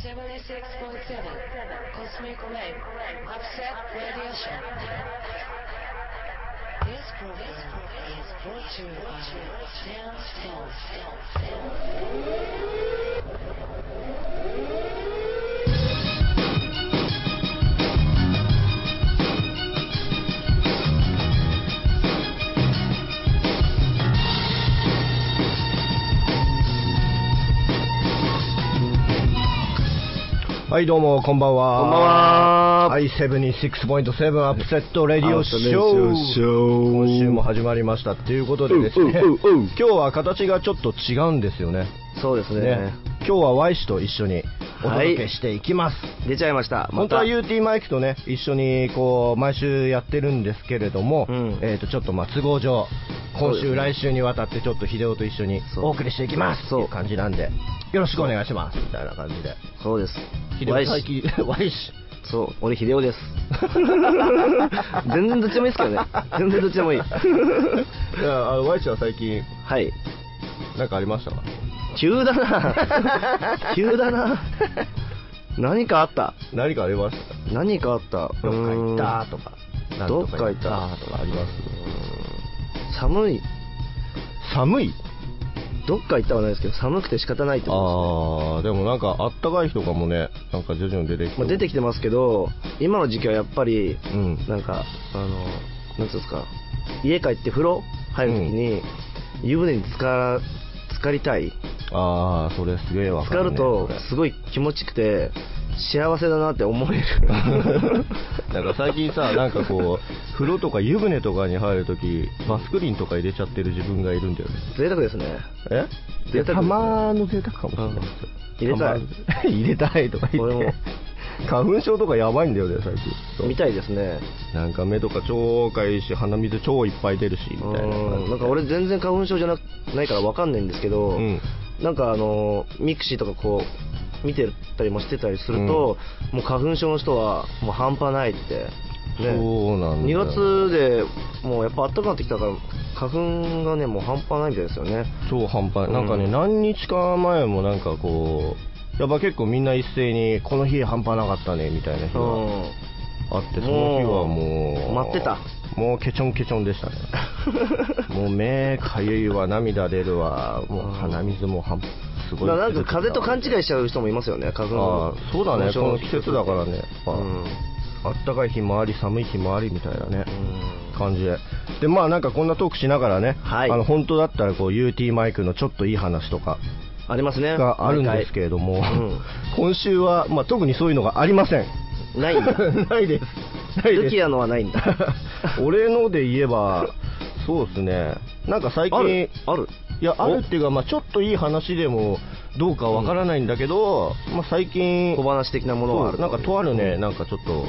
Cosmic Wave Upset Radio Show. This program is brought to you by Dance Pulse. はいどうもこんばんは。 こんばんは。 はい、76.7 アップセットレディオショー。今週も始まりましたっていうことでですね、今日は形がちょっと違うんですよね。 そうですね。 今日は Y 氏と一緒にお届けしていきます。 出ちゃいました。 本当は UT マイクとね一緒にこう毎週やってるんですけれども、ちょっと都合上今週、来週にわたってちょっと秀夫と一緒にお送りしていきますっていう感じなんで、よろしくお願いしますみたいな感じで。 そうです。 秀夫最近 Y 氏。 そう、俺秀夫です。全然どっちでもいいですけどね。全然どっちでもいい。いやY 氏は最近なんかありましたか？ 急だな。急だな。何かあった。 何かありました。 何かあった。 どっか行ったとか。 どっか行ったとかあります。 寒い。 寒い。 どっか行ったはないですけど寒くて仕方ないってことですね。 でもなんかあったかい日とかもね、なんか徐々に出てきて、 出てきてますけど、今の時期はやっぱり、なんかなんつうんですか、家帰って風呂入るときに、湯船に浸かりたい。 それすげえわかる、ね。 浸かるとすごい気持ちくて幸せだなって思える。 なんか最近さ、なんかこう風呂とか湯船とかに入るときバスクリーンとか入れちゃってる自分がいるんだよね。 贅沢ですね。 贅沢、たまの贅沢かもしれない。 入れたい。 入れたいとか言って。俺も花粉症とかやばいんだよね最近。 みたいですね。 なんか目とか超かゆいし、鼻水超いっぱい出るしみたいな。 なんか俺全然花粉症じゃないから分かんないんですけど、なんかミクシーとかこう見てたりもしてたりすると、もう花粉症の人はもう半端ないって、 ね、そうなんだよ。 2月でもうやっぱ暖かくなってきたから花粉がねもう半端ないみたいですよね。 超半端ない。なんかね、何日か前もなんかこうやっぱ結構みんな一斉にこの日半端なかったねみたいな日があって、その日はもう待ってた。 もうケチョンケチョンでしたね。もう目かゆいわ、涙出るわ、もう鼻水もすごい。 なんか風邪と勘違いしちゃう人もいますよね、花粉。 そうだね、この季節だからね、あったかい日もあり寒い日もありみたいなね感じで。でまあなんかこんなトークしながらね、本当だったらこう UT マイクのちょっといい話とかありますねがあるんですけれども、今週は特にそういうのがありません。 ないんだ。 ないです。 ルキアのはないんだ。 俺ので言えばそうですね、なんか最近あるいやあるっていうか、ちょっといい話でもどうかわからないんだけど、最近小話的なものはある。 なんかとあるね、なんかちょっと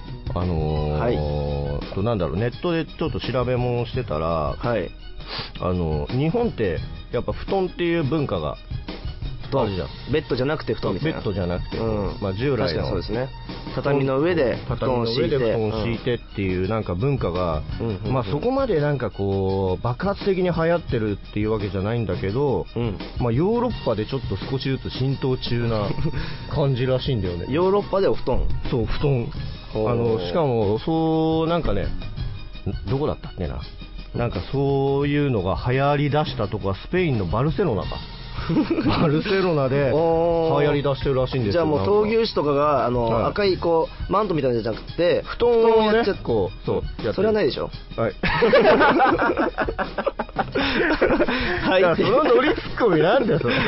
なんだろう、ネットでちょっと調べ物してたら、日本ってやっぱ布団っていう文化があるじゃん。 ベッドじゃなくて布団みたいな。 ベッドじゃなくて、従来のそうですね、畳の上で布団を敷いてっていうなんか文化が、そこまでなんかこう爆発的に流行ってるっていうわけじゃないんだけど、ヨーロッパでちょっと少しずつ浸透中な感じらしいんだよね。 ヨーロッパでお布団。 そう、布団。しかもそうなんかね、どこだったっけな、なんかそういうのが流行りだしたとこはスペインのバルセロナか。バルセロナで流行り出してるらしいんですよ。 じゃあもう闘牛士とかが赤いこうマントみたいなのじゃなくて布団をやっちゃって、 それはないでしょ。 はい。そのノリツッコミなんだよそれ。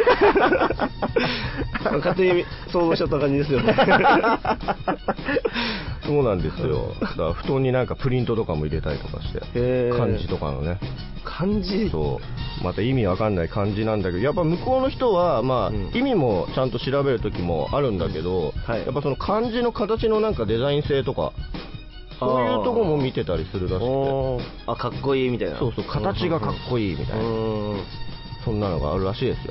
勝手に想像しちゃった感じですよね。 そうなんですよ。だから布団になんかプリントとかも入れたりとかして、漢字とかのね。 漢字？ そう。また意味わかんない漢字なんだけど、やっぱ向こうの人は意味もちゃんと調べる時もあるんだけど、やっぱその漢字の形のなんかデザイン性とか。そういうとこも見てたりするらしくて、 かっこいいみたいな。 そうそう、形がかっこいいみたいな、そんなのがあるらしいですよ。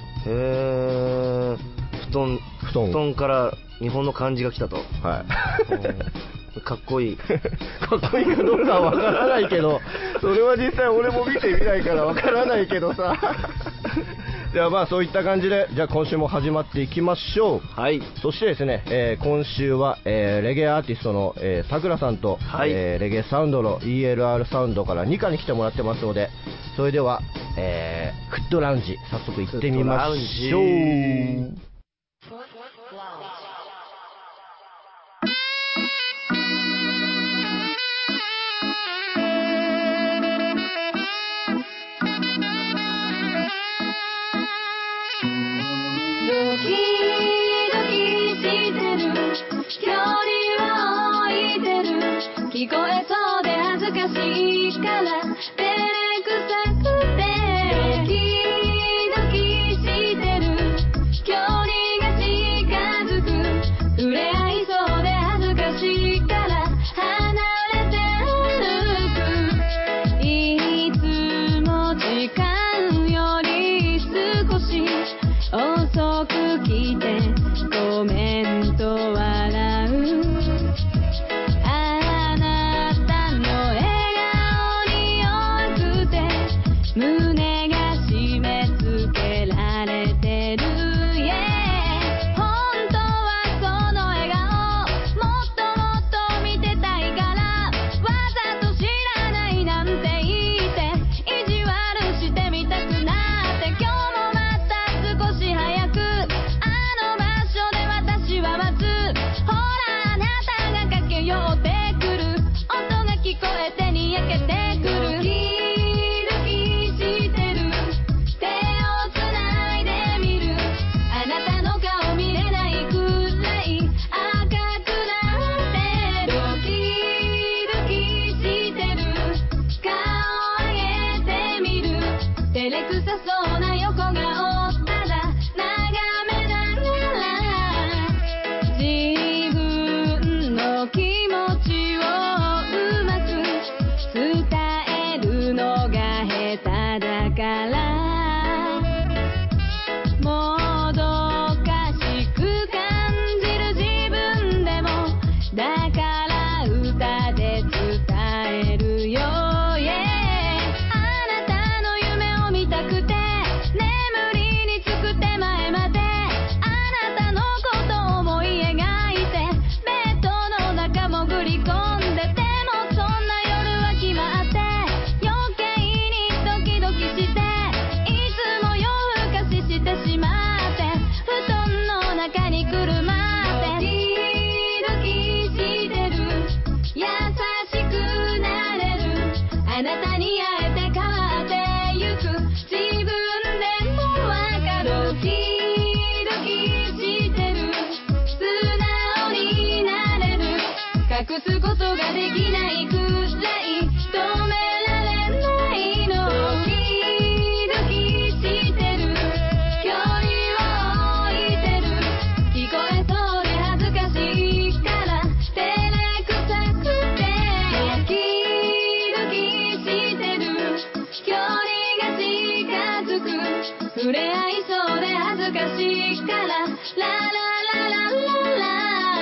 布団から日本の漢字が来たと。かっこいい。 かっこいいかどうかはわからないけど、それは実際俺も見てみないからわからないけどさ。 ではまあそういった感じで、じゃあ今週も始まっていきましょう。 はい。 そしてですね、今週は、レゲエアーティストのさくらさんと、 はい、 レゲエサウンドの ELR サウンドから2課に来てもらってますので、それでは、フットラウンジ早速行ってみましょう。 聞こえそうで恥ずかしいから照れくさくてドキドキしてる距離が近づく触れ合いそうで恥ずかしいから離れて歩くいつも時間より少し遅く来てコメント笑う胸が締め付けられてる、yeah、本当はその笑顔もっともっと見てたいからわざと知らないなんて言って意地悪してみたくなって今日もまた少し早くあの場所で私は待つほらあなたが駆け寄ってくる音が聞こえてにやけてくる隠すことができないくらい止められないのドキドキしてる距離を置いてる聞こえそうで恥ずかしいから照れくさくてドキドキしてる距離が近づく触れ合いそうで恥ずかしいからララララララ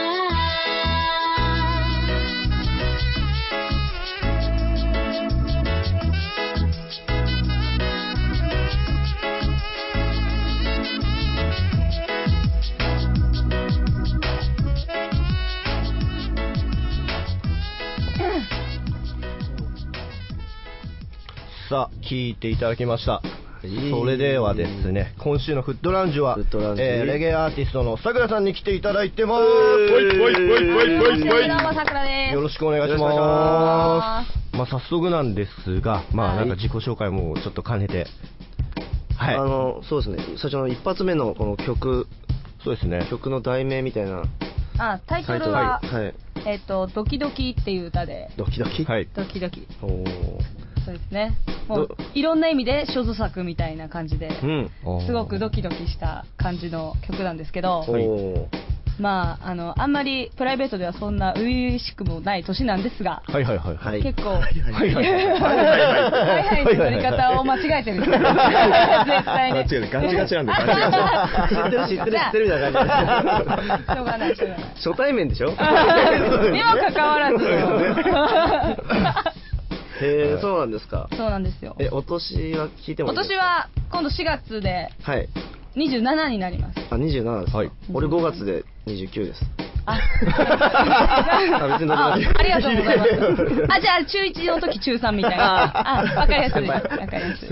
さあ聞いていただきました。それではですね、今週のフットラウンジはレゲエアーティストのさくらさんに来ていただいてます。 どうもさくらです。 よろしくお願いします。まあ早速なんですが、まあなんか自己紹介もちょっと兼ねて、 はい、そうですね、最初の一発目のこの曲、 そうですね、 曲の題名みたいな、 タイトルは、 はい、 ドキドキっていう歌で、 ドキドキ、 はい、 ドキドキ、 おー、 そうですね、もういろんな意味で所作みたいな感じで、すごくドキドキした感じの曲なんですけど、まあ、あんまりプライベートではそんな初々しくもない年なんですが、 はいはいはいはい、 結構はいはいはいはいはいの取り方を間違えてる絶対に間違えてガチガチなんでガチガチ知ってるみたいな感じでしょうがない初対面でしょにもかかわらずへえ、そうなんですか。 そうなんですよ。 お年は聞いてもいい今ですか？ 年は今度4月ではい。 27になります。 あ、27ですか。 はい俺5月で29です。 あ、 別にどうでもいいありがとうございます。あ、じゃあ中1の時中3みたいな。あ、わかりやすい。わかりやすい。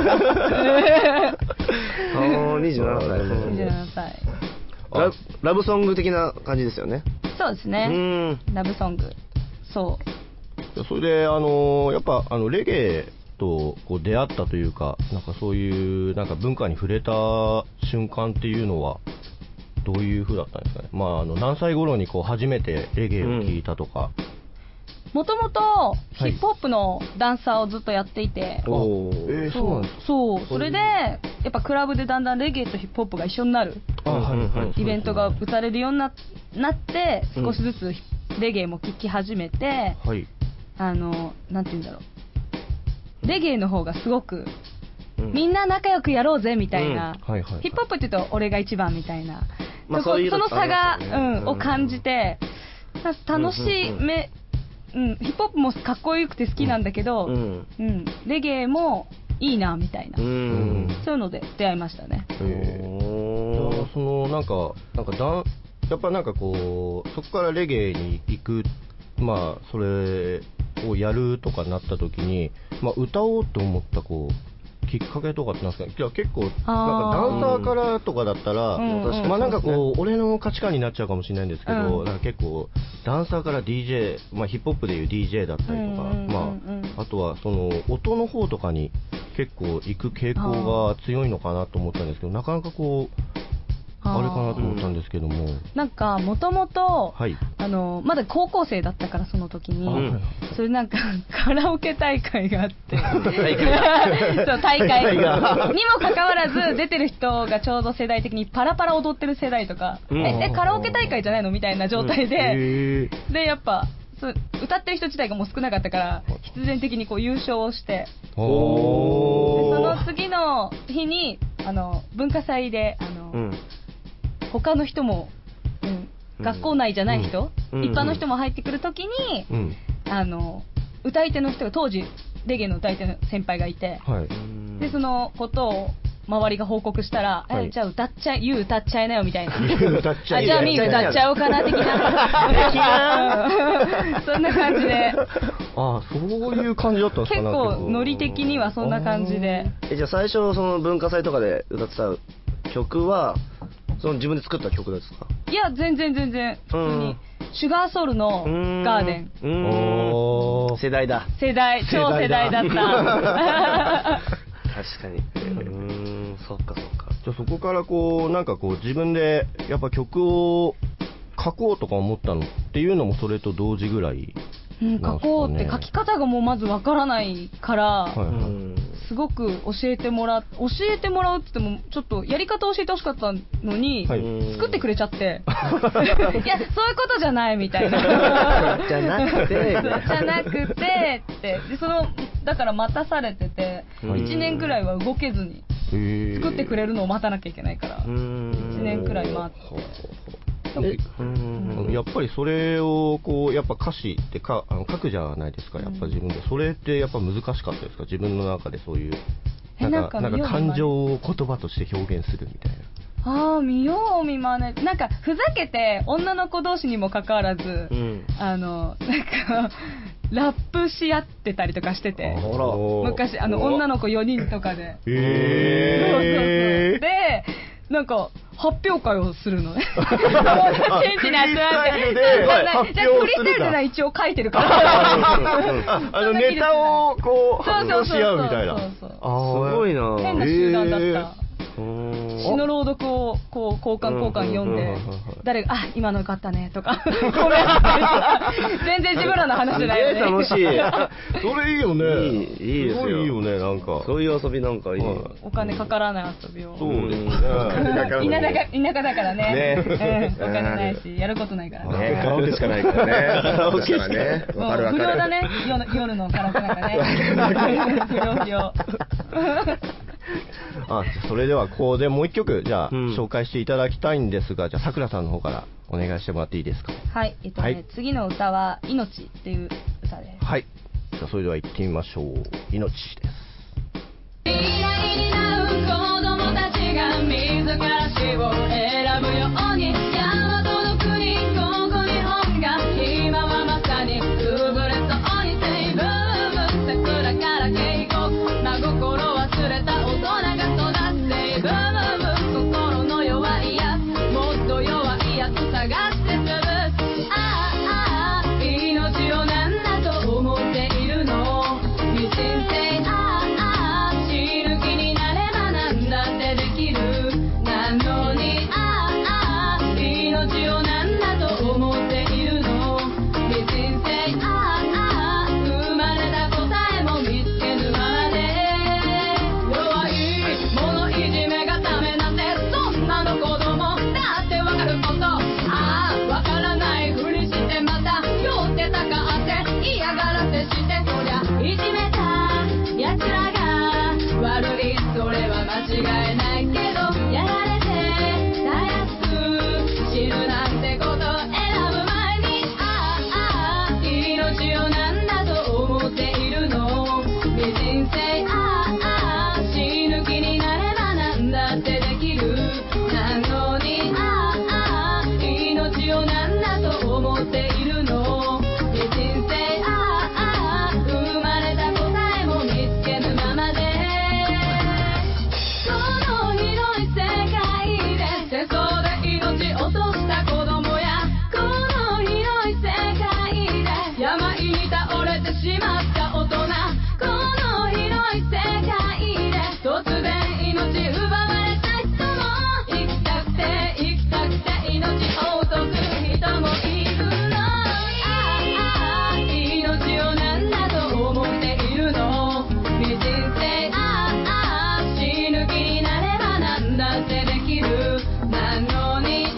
27歳。 27歳。 ラブソング的な感じですよね。 そうですね。ラブソング。そう。 それでやっぱレゲエとこう出会ったというか、なんかそういうなんか文化に触れた瞬間っていうのはどういう風だったんですかね。まあ何歳頃にこう初めてレゲエを聴いたとか。 もともとヒップホップのダンサーをずっとやっていて、 おー。 そうなんですか。 そう、それでやっぱクラブでだんだんレゲエとヒップホップが一緒になるイベントが打たれるようになって少しずつレゲエも聴き始めて、 はい。 なんて言うんだろう、レゲエの方がすごくみんな仲良くやろうぜみたいな、 はいはい。 ヒップホップって言うと俺が一番みたいな、そまあそういうの差が、 ありますよねを感じて、楽しめ、ヒップホップもかっこよくて好きなんだけど、レゲエもいいなみたいな、そういうので出会いましたね。 そのなんかやっぱなんかこうそこからレゲエに行く、まあそれをやるとかなった時に、まあ歌おうと思ったこうきっかけとかってなんですかね。いや結構なんかダンサーからとかだったら、まあなんかこう俺の価値観になっちゃうかもしれないんですけど、なんか結構ダンサーから DJ、まあヒップホップでいう DJ だったりとか、まああとはその音の方とかに結構行く傾向が強いのかなと思ったんですけど、なかなかこうあれかなと思ったんですけども、なんかもともとはい、 まだ高校生だったからその時に、それなんかカラオケ大会があってそう大会にもかかわらず出てる人がちょうど世代的にパラパラ踊ってる世代とか、カラオケ大会じゃないのみたいな状態で、でやっぱ歌ってる人自体がもう少なかったから必然的にこう優勝をして、でその次の日に文化祭で他の人も、学校内じゃない人、一般の人も入ってくるときに、歌い手の人が当時レゲエの歌い手の先輩がいて、でそのことを周りが報告したら、じゃあ歌っちゃいなよみたいな、じゃあみー歌っちゃおうかな的なそんな感じで、 そういう感じだったんですか。 結構ノリ的にはそんな感じで。 じゃあ最初その文化祭とかで歌ってた曲はその自分で作った曲ですか？ いや全然普通にシュガーソウルのガーデン。 世代だ。 超世代だった。確かに。そっか。 じゃあそこからこうなんかこう自分でやっぱ曲を書こうとか思ったのっていうのもそれと同時ぐらい。 書こうって書き方がもうまずわからないから、すごく教えてもらうって言ってもちょっとやり方を教えてほしかったのに、作ってくれちゃっていやそういうことじゃないみたいなじゃなくてってでだから待たされてて、1年くらいは動けずに作ってくれるのを待たなきゃいけないから1年くらい待って。 やっぱりそれをこうやっぱ歌詞って書くじゃないですか。やっぱ自分でそれってやっぱ難しかったですか？自分の中でそういうなんか感情を言葉として表現するみたいな。 見よう見まね、なんかふざけて女の子同士にもかかわらず、なんかラップし合ってたりとかしてて、昔女の子4人とかで、でなんか発表会をするのね。フリースタイルじゃない一応書いてるから。 ネタをこう発表し合うみたいな。 すごいな。 変な集団だった。詩の朗読をこう交換読んで、誰が今のよかったねとかコメントしたり全然自分らの話じゃないよね。 楽しい。それいいよね。 いいですよ。 いいよね、なんかそういう遊びなんかいい。 お金かからない遊びを。 そうですね。 田舎だからね。お金ないしやることないからね。 カラオケしかないからね。カラオケしかね。 無料だね。夜のカラオケなんかね。不要。 それではここでもう一曲じゃあ紹介していただきたいんですが、じゃあさくらさんの方からお願いしてもらっていいですか？ はい、次の歌は命っていう歌です。 はい、 さあそれでは行ってみましょう。命です。 未来になる子供たちが自ら死を選ぶように大和の国ここ日本が今はまさに潰れそうにセイブーム桜から渓谷真心忘れた大人が育つセイブーム心の弱いやつもっと弱いやつ探して潰すああ命を何だと思っているの人生死ぬ気になればなんだってできるなのに命をなんだと思っているの人生生まれた答えも見つけぬままで弱い者いじめがダメなんてそんなの子供だってわかることわからないふりしてまた酔ってたかって嫌がらせしてそりゃいじめたやつらが悪いそれは間違いないけどやられてたやつ死ぬなんてこと選ぶ前に命をなんだと思っているの人生死ぬ気になればなんだってできるなのに命をなんだと思っているの人生生まれた答えも見つけぬままでこの広い世界で戦争で命落とした子供やこの広い世界で病に倒れてしまった大人この広い世界で突然命奪われた人も生きたくて命を落とす人もいるの命をなんだと思っているの人生死ぬ気になればなんだってできるなのに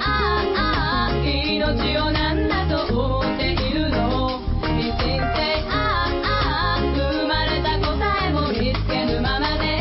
命をなんだと思っているの人生生まれた答えも見つけぬままで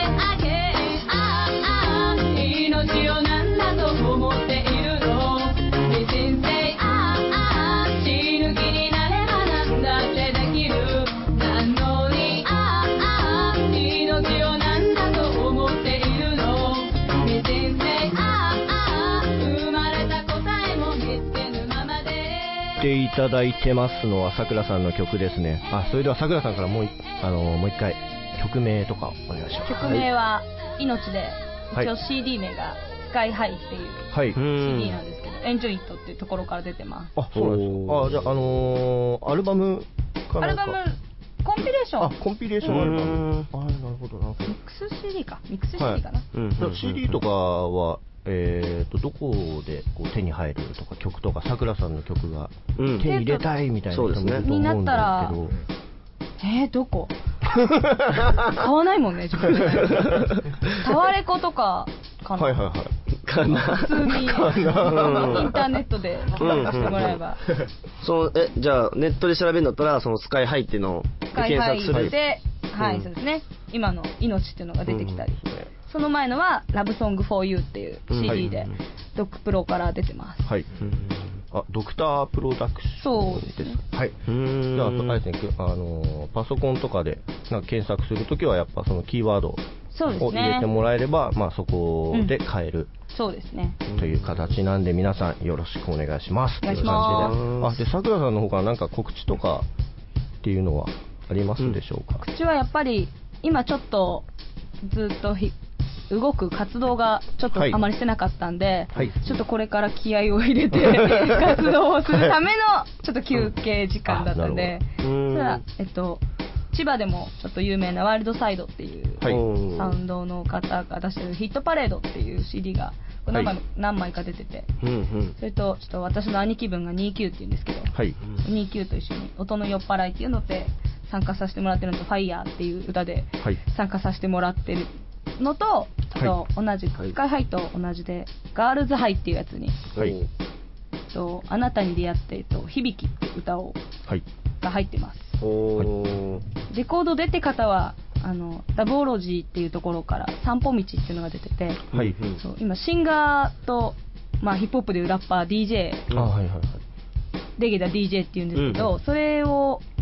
命をなんだと思っているの人生死ぬ気になればなんだってできるなのに命をなんだと思っているの人生生まれた答えも見つけぬままでていただいてますのはさくらさんの曲ですね。それではさくらさんからもう一回曲名とかお願いします。 曲名は命で、 はい一応 CD 名がスカイハイっていうはい。 CD なんですけど、エンジョイットっていうところから出てます。 そうなんですか。じゃあアルバムかなんか。 アルバムコンピレーションコンピレーションアルバム。なるほどなるほど。 ミックス CD かミックス CD かな、 じゃあ CD とかはどこでこう手に入るとか曲とかさくらさんの曲が手に入れたいみたいな人もいると思うんですけど、 になったらどこ買わないもんね自分でタワレコとかかな、 はいはいはいかな普通にインターネットで検索してもらえばじゃあネットで調べるんだったらそのスカイハイっていうのをスカイハイ検索するで、はいそうですね、今の命っていうのが出てきたり、その前のはラブソング for you っていう CD で、ドックプロから出てます。 はい。ドクタープロダクションですか。はい。じゃああれですね、パソコンとかでなんか検索するときはやっぱそのキーワードを入れてもらえれば、まあそこで買える。 そうですね。 という形なんで皆さんよろしくお願いします。 お願いします。でさくらさんの方からなんか告知とかっていうのはありますでしょうか。 告知はやっぱり今ちょっとずっと動く活動がちょっとあまりしてなかったんで、ちょっとこれから気合を入れて活動をするためのちょっと休憩時間だったんで、それは千葉でもちょっと有名なワイルドサイドっていうサウンドの方が出してるヒットパレードっていう CD が何枚か出てて、それとちょっと私の兄貴分が29っていうんですけど、29と一緒に音の酔っ払いっていうので参加させてもらってるのと、ファイヤーっていう歌で参加させてもらってるのと、同じスカイハイと同じでガールズハイっていうやつに、あなたに出会って響きって歌が入ってます。レコード出て方はラブオロジーっていうところから散歩道っていうのが出てて、今シンガーと、ヒップホップでいうラッパー DJ、レゲエだ DJ っていうんですけど、それを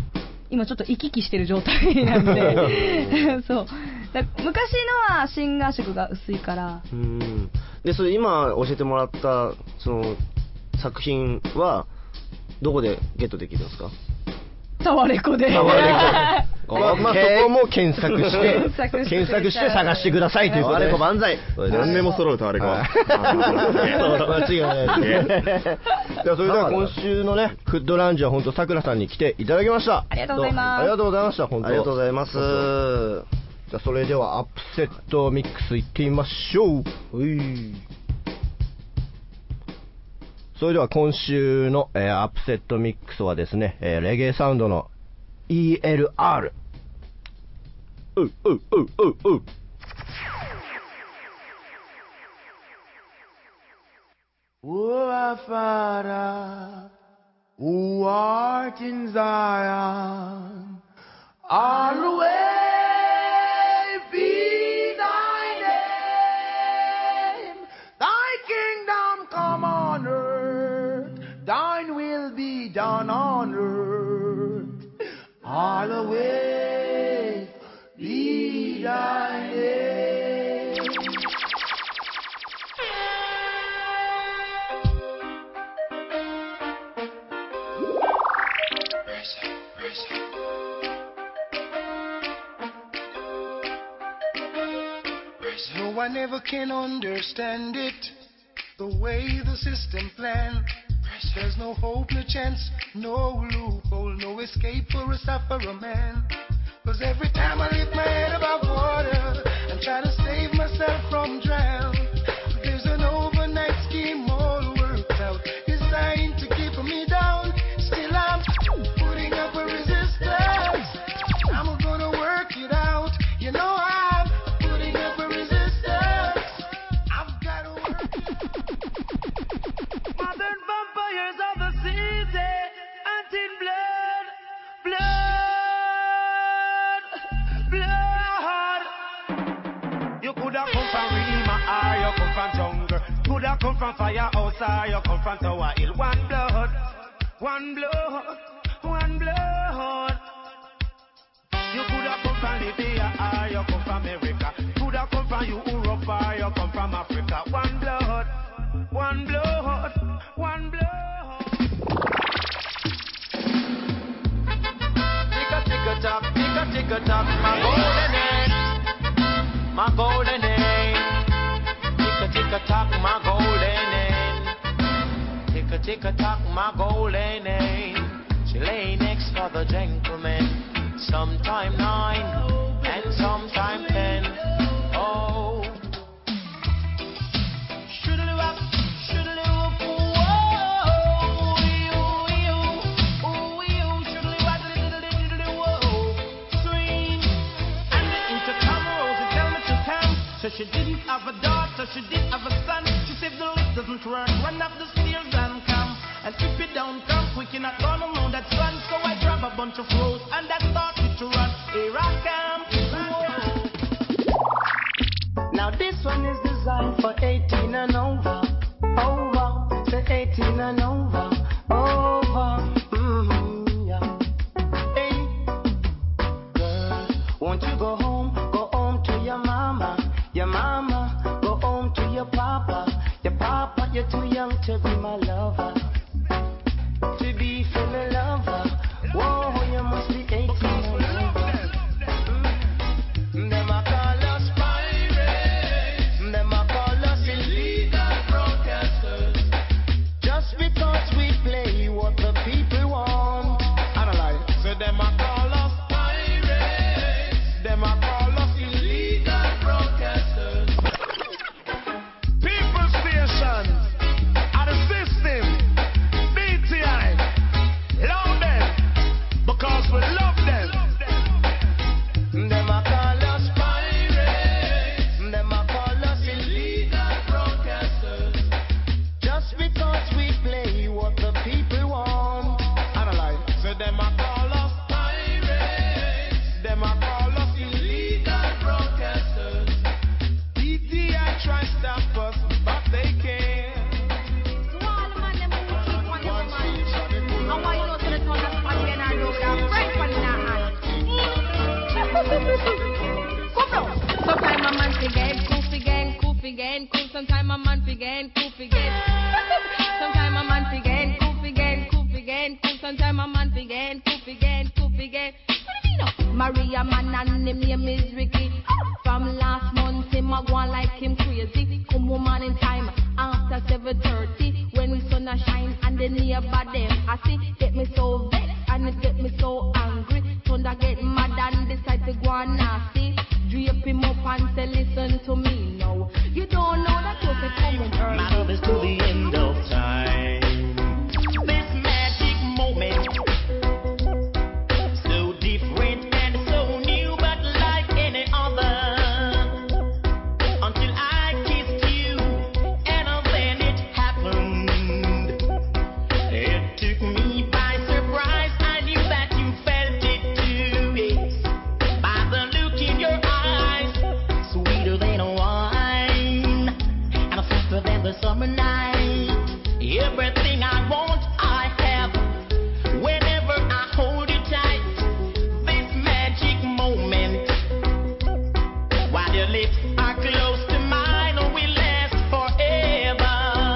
今ちょっと行き来してる状態なんでそうだ昔のはシンガー色が薄いから。 でそれ今教えてもらったその作品はどこでゲットできるんですか？ タワレコで。 タワレコ。まあそこも検索して探してくださいということで。 タワレコ万歳。 何でも揃うタワレコ。間違いないですね。じゃあそれでは今週のねフッドランジは本当さくらさんに来ていただきました。 ありがとうございます。 ありがとうございました。本当ありがとうございます。 じゃあそれではアップセットミックスいってみましょう。それでは今週の、アップセットミックスはですね、レゲエサウンドの ELR。 O our Father, who art in Zion, hallowed be thy name. Thy kingdom come on earth, thine will be done on earth. Hallowed be thy name. No one ever can understand it, the way the system planned. There's no hope, no chance, no loophole, no escape for a sufferer man. Cause every time I lift my head above water and try to save myself from drown, there's an overnight scheme all worked out, designed to keep me down. Still I'm putting up a resistance, I'm gonna work it out. You know I'm putting up a resistance, I've gotta work it out. Modern vampires of the city, hunting blood, blood. You coulda come from Rima or you come from jungle, coulda come from firehouse or you come from Tower Hill. One blood, one blood, one blood. You coulda come from Libya or you come from America, coulda come from Europe or you come from Africa. One blood, one blood, one blood. Tick a tock, my golden age, my golden age. Tick a tock, my golden age. Tick a tock, my golden age. She lay next for the gentleman, sometime 9 and sometime 10. Oh, shoodly-wop, shoodly-wop, whoa, shoodly-wop, diddly-diddly-whoa, swing. And the intercom rose and tell me to come. So she didn't have a daughter, she did have a son. She said the lift doesn't work, run up the stairs and come. And if it don't come quick, you're not gonna know that son. So I grab a bunch of rose and I started to run. Here I come. Whoa. Now this one is designed for 18 and over. Over, say 18 and over. Over, yeah. Hey, girl, won't you go home to your mama. Your mama, go home to your papa. Your papa, you're too young to be my lover, to be full lover. Whoa, you must be 18 and over. Them a call us pirates, them a call us illegal broadcasters, just because we play what the people want. Analyze. So them a call us pirates, them a call us illegal broadcasters. People stations are the system. BTI, London, forget, cool forget, cool. Sometime a man forget, cool forget. Sometime a man forget, cool forget, cool. Sometime a man forget, cool forget. Maria man and him name is Ricky. From last month him a go on like him crazy. Come woman in time after 7:30 when the sun a shine and the neighbor them I see get me so vexed and it get me so angry. Thunder get mad and decide to go on nasty. Drape him up and say listen to me now. You don't know that you're coming early. My love is to the end of time. This magic moment, so different and so new, but like any other. Until I kissed you, and then it happened. It took me by surprise. I knew that you felt it too. Yes. By the look in your eyes, sweeter than wine, and softer than the summer night. Everything I want, I have. Whenever I hold you tight, this magic moment, while your lips are close to mine, will last forever,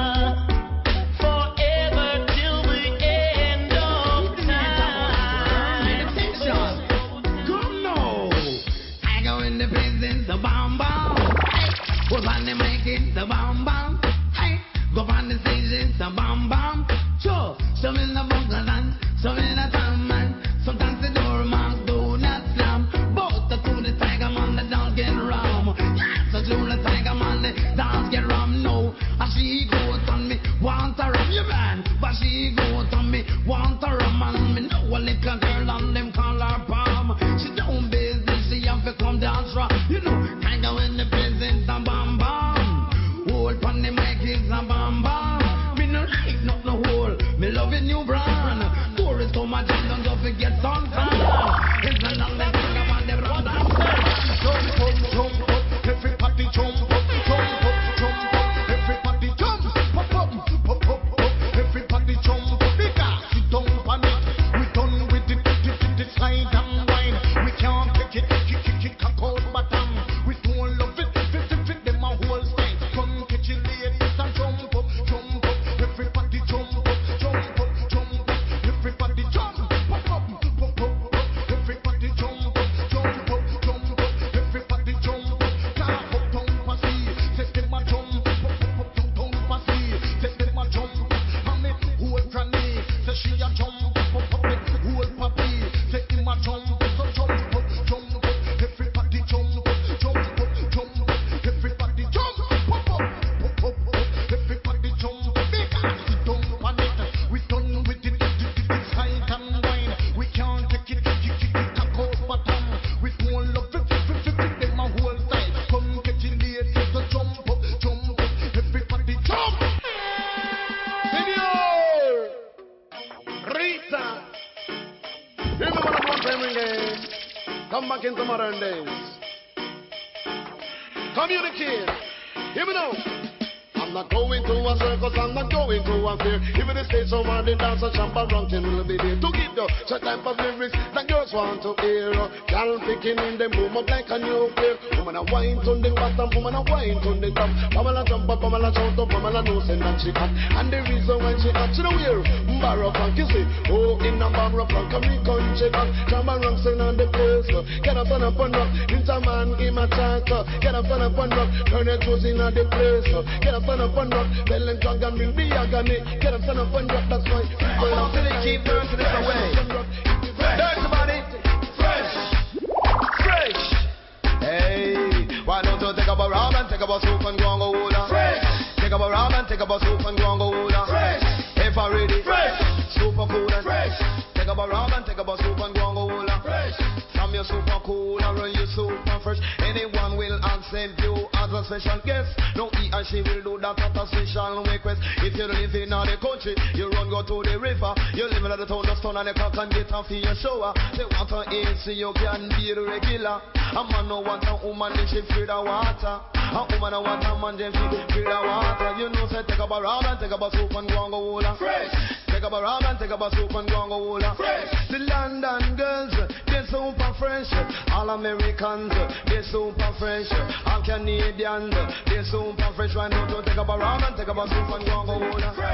forever till the end of time. Come now, I go in the presence of Bam Bam. What's on the mic? It's the Bam Bam. Hey, go on the stage, it's the Bam Bam. Sure, some in the bunker and some in the town man. Sometimes the door marks do not slam. Both the two the tiger man, the dance get ram. Yes, the two the tiger man, the dance get ram. No, and she go on me, want a ram, you man. But she go on me, want a ram, and me know a little girl and them call her Palm. She don't business, she have to come dance rock. You know, tiger in the presence of Bam Bam. Hold on the mic is a Bam Bam. Me no like not no hole. Me love a new brand. Tourists come and jump, don't forget some time. It's a long time I want them run down. Jump up, everybody jump up, jump up, jump up, everybody jump, pop up, pop up, everybody jump up. Because we don't panic, we done with the slide and wine. We can't take it, cock out bottom. We don't love it, fit them a whole style. Come catch it ladies and jump up, everybody jump up, jump up, jump up, everybody jump, pop up, pop up, everybody jump up, jump up, jump up, everybody jump up, clap up, down passy, set them a jump up, down passy, set them a jump up, and me whole granny, say she a jump up, me whole papi, set him a jump up, so jump up, everybody jump up, jump up, jump up, everybody jump up, everybody jump up, because we don't panic, we done with it, side and wine, we can't take it, cock out bottom, we don't love it, them a whole style, come get it ladies, so jump up, everybody jump. Senor Rita, remember the one time again, come back into modern days, communicate, hear me now. I'm not going to a circus, I'm not going to a fair. Even the stage over the dance and jump around and will be there to give you such type of lyrics that girls want to hear. Girl picking in them boom up like a nuclear. Woman a wine to the bottom, woman a wine to the top. Woman a jump up, woman a shout up, woman a know say that she hot. And the reason why she hot, she know where Barrow Funk, you see. Oh, in a Barrow Funk, come in country back. Jump around, sing on the place. Get up and rock, into man, give my chat. Get up and rock, turn your toes in on the place. Get up and rock, bell and drug and bring the agony. Get up and rock, that's why people love to keep dancing this away. Dance somebody, fresh. Hey, why don't you take up a rum and take up a soup and go and go hula? Fresh. Take up a rum and take up a soup and go and go hula. Fresh. If I ready, fresh. Super cool and fresh. Take up a rum and take up a soup and go and go hula. Fresh. From your super cool and run you super fresh. Anyone will accept you as a special guest. No, he and she will do that at a special request. If you live in the country, you run go to the river. You live in the town of Stone and the cock and get off in your shower. They want to eat so you can be regular. A man no want a woman if she feel the water. A woman no want a man if she feel the water. You know say take up a rum and take up a soup and go and go hula. Fresh. Take take up a rum and take up a soup and go and go hold her. The London girls, they're super fresh. All Americans, they're super fresh. All Canadians, they're super fresh. Why not to take up a rum and take up a soup and go and go hold her?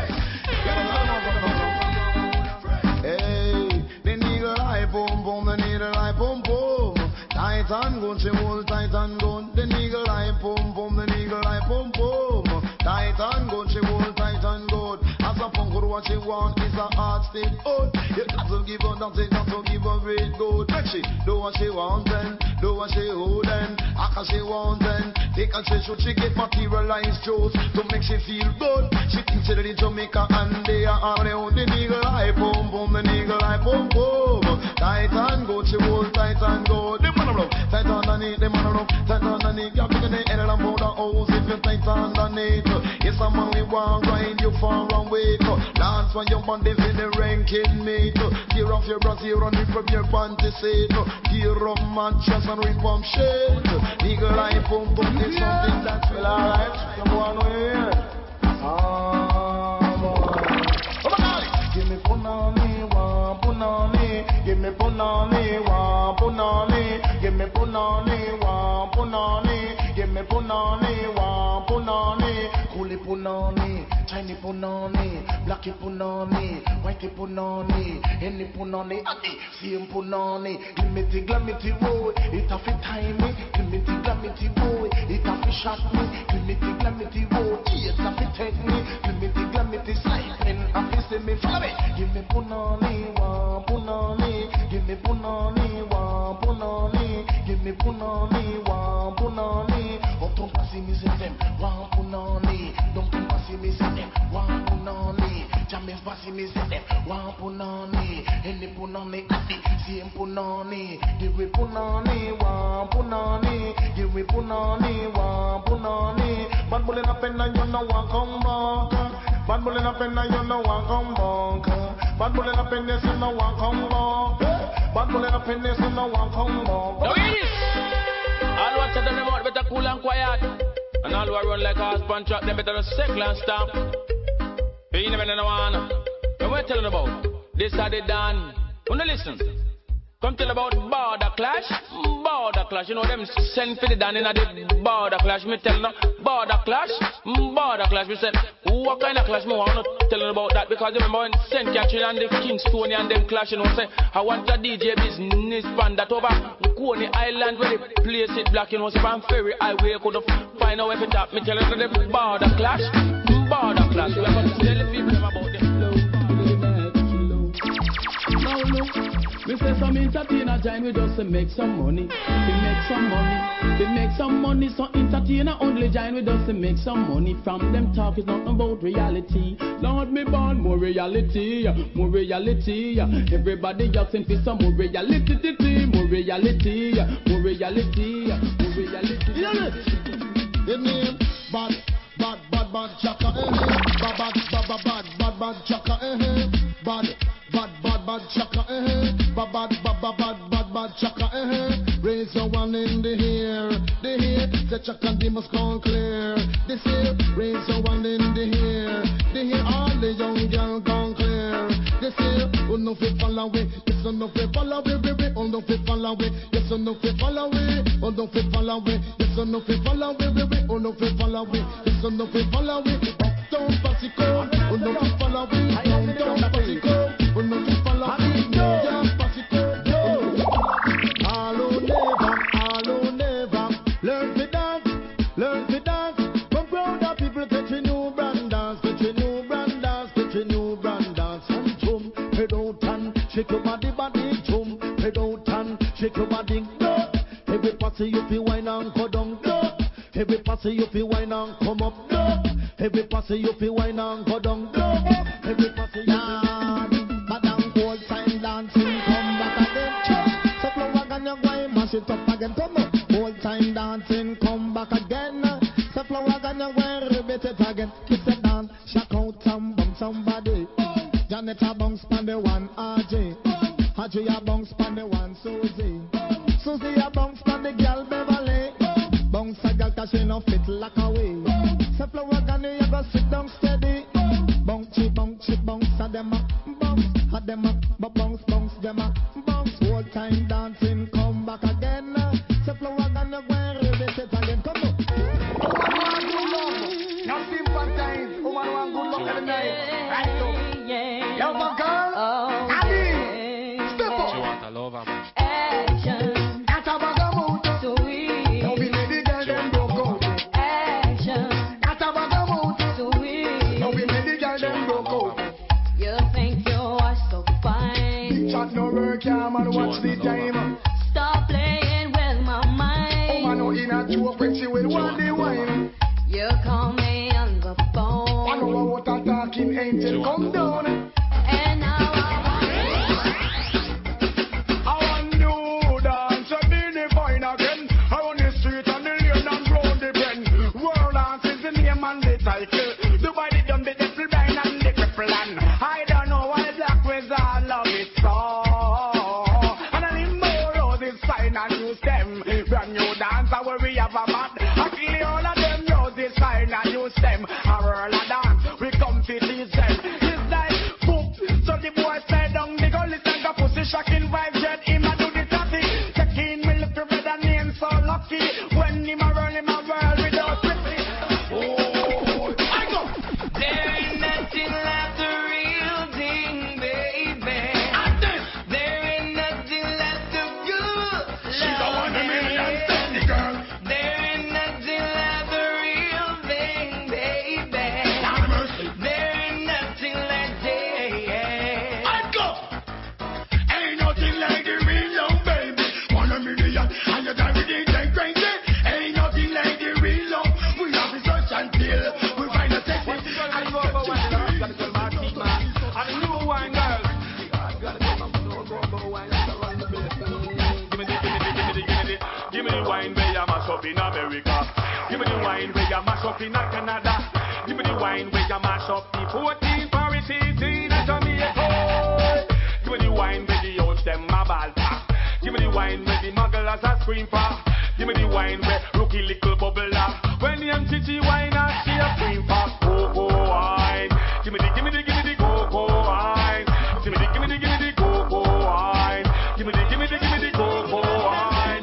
Hey, the needle eye boom boom, the needle eye boom boom. Tight and good, she hold tight and good. The needle eye boom boom, the needle eye boom boom. Tight and good, she hold tight and good. As a punk, what she want is a hard state out. You got to give her nothing, got to give her great good. Make she do what she want then, do what she hold then. After she want then, take a she should she get materialized juice to make she feel good. She thinks she ready Jamaica and they are on the needle eye boom boom, the needle eye boom boom. Tight and good, she hold tight and good. Them man around, tight underneath, them man around, tight underneath. You're picking the head and about the house if you tight underneath. Yes, a man we want ride you far away. Lance when your band is in the ranking mate. Tear off your bra, tear on it from your panty set. Tear up mattress and rip pump shit. Eagle eye pump pump is something that's well alright. Come on way. Oh my God. Give me punani, wa punani. Give me punani, wa punani. Give me punani, wa punani. Give me punani, wa punani. Coolie punani, Chinese punani, blacky punani, whitey punani, any punani, adi, same punani. Glimity, glamity, boy, it a fi time me. Glimity, glamity, boy, it a fi shot me. Glimity, glamity, boy, it a fi take me. Glimity, glamity, slipping, a fi see me. Follow me. Give me punani, wa punani. Give me punani, wa punani. Give me punani, wa punani. Oh, don't pass me, say them, wa punani. Don't pass me, say them, wa punani. Jammers pass me, say them, wa punani. Any punani, adi, same punani. Give me punani, wa punani. Give me punani, wa punani. Bad bullet up and you know one come back. Bad bullet up and you know one come back. Bad bullet up and you know one come back. Bad bullet up and you know one come back. Now it is. All watch at the remote better cool and quiet. And all who run like a sponge trap, them better circle and stop. You never know one. When we're telling about this are the done. Wanna listen? Come tell about border clash. Border clash. You know them send for the done in the border clash. Me tell them border clash. Border clash. Me said what kind of clash me want to tell them about that, because you remember when St. Catherine and the Kingstonian and them clash, you know, say I want a DJ business band that over Coney Island where they place it black, you know, so from Ferry Highway could find out if it up. Me tell them the border clash. Border clash. We are going to tell the people about them. Now look, we say some entertainer join with us to make some money. We make some money. We make some money. So entertainer only join with us to make some money. From them talk is not about reality. Lord me born more reality, more reality. Everybody asking for some more reality, more reality, more reality, more reality. The name bad chaka, bad chaka, bad chaka, bad chaka, raise your one in the air, the chaka they must come clear. This here, raise your one in the air, all the young girl gone clear. This here, oh no fit follow away, yes oh no fit follow away, baby, oh no fit follow away, yes oh no fit follow away, oh no fit follow away, yes oh no fit follow away, baby, oh no fit follow away, yes oh no fit follow away, down Pasico, oh no fit follow away, down Pasico, oh no fit follow away, down Pasico, all never, learn to dance, come proud of people, get your new brand dance, get your new brand dance, and jump, head out and shake your body, jump, head out and shake your body, go, every party you feel wine and go down, go, every party you feel wine and come up, go, every party you feel wine and go down, go, every party you feel madam old time dancing, come back again, so flow again, you go and mash it up again, come on, old time dancing, come back again, so flow again, you go and repeat it again, kiss it down, shock out and bump somebody, Janet a bounce pan the one RJ, RJ a bounce pan the one Susie, Susie a bounce pan the girl Beverly, bounce a girl 'cause she no fit like a way, so flow again, you go sit down steady, bounce it, bounce, them a bounce, them a bounce, them a bounce. Whole time dancing, come back again. So flow again, you go and read it again. Come on. Woman want good love, not sympathize. Woman want good love every night. Right so. Yo, my girl, Abby, step up. She want a lover, man. Action. That's a bag of mood. Sweet. Don't be many girls them broke out. Action. That's a bag of mood. Sweet. Don't be many girls them broke out. You think you are so fine. Big chat no work, yeah, man. Watch the time. Stop playing with my mind. Oh, man, no in a joke when she will want the wine. You call me on the phone. I know what a talking angel come down. And now I want new dance, a mini fine again. Around the street and the lane and round the bend. World dance is the name and the title. Dubai the dumb, the devil blind and the cripple and I don't know why the black wizard love it so. And I need more of this sign and use them. Brand new dance, I will we have a mad. I kill all of them, use this sign and use them. A world of dance, we come to teach them. It's like book, so the boy slide down the gully and go pussy shocking vibes. Jet him a do the tatty. Checking me look red and name so lucky. When him a run him a whirl without quickly. Oh, I go. There ain't nothing like the real thing, baby. There ain't nothing like the good love. She don't want a million standing girl. There ain't nothing like the real thing, baby. There ain't nothing like that. I go. Ain't nothing like the real love, baby. 1 million and you die with it like crazy. Ain't nothing like the real love. We have to search until we find a text. I go over one and gotta tell my team, man. And the new wine girl. Give me the wine where you mash up in America. Give me the wine where you mash up in Canada. Give me the wine where you mash up the 14 Paris 18 and Jamaica. Give me the wine where the youths them a ball pack. Give me the wine where the mugglers a scream for. Give me the wine where rookie little bubble up. When the MTG wine and she a scream for cocoa wine. Give me the cocoa wine. Give me the cocoa wine. Give me the cocoa wine.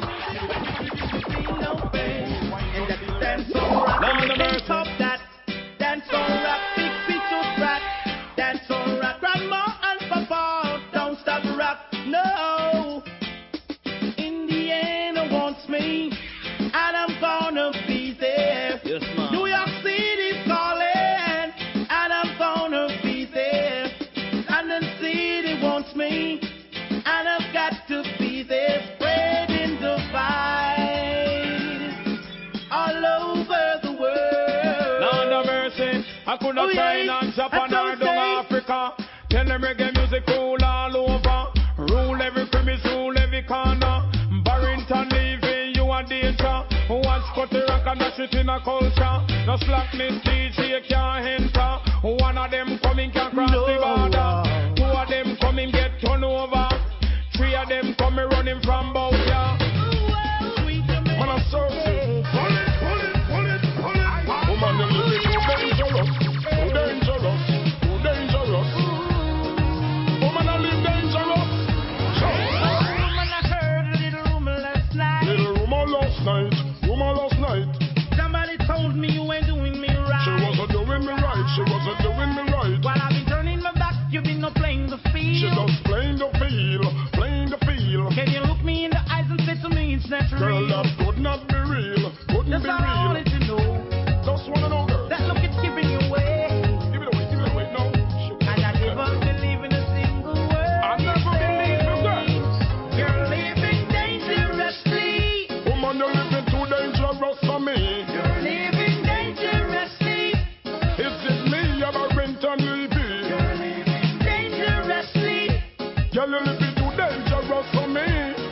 Now the mercy of that. Dance on rap, big feet to rap. Dance on rap, grandma and papa. Don't stop rap, no. In the end, it wants me, and I'm gonna be there. Yes, ma'am. New York City's calling, and I'm gonna be there. London City wants me, and I've got to be there. Spreading the vibes all over the world. Lord of mercy, I could have China and Japan or down Africa. Tell them reggae music rule all over. Rule every premise, rule every corner. Barrington leaving you a danger. One Scotty rock and dash it in a culture. No slackness DJ can't enter. One of them coming can cross the border. Two of them coming get turned over. Three of them coming running from both ya. Man a searching. Pull it. Woman you living too dangerous. Too dangerous. Too dangerous. Woman I live dangerous. Woman, I heard a little rumor last night. Little rumor last night. Somebody told me you ain't doing me right. She wasn't doing me right. While I've been turning my back, you've been no playing the field. She just playing the field. Can you look me in the eyes and say to me it's not Girl, real? that could not be real. That's all I wanted to know. Just wanna know, girl. That look it's giving you away. Give it away, no. And I never believe in a single word. I never believe you, girl. You're living dangerously. Woman, you're living too dangerous for me. You're living dangerously. Is it me, you're Barrington Levy? You're living dangerously. Girl, you're living too dangerous for me.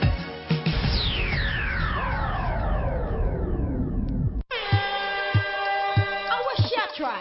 I wish you try.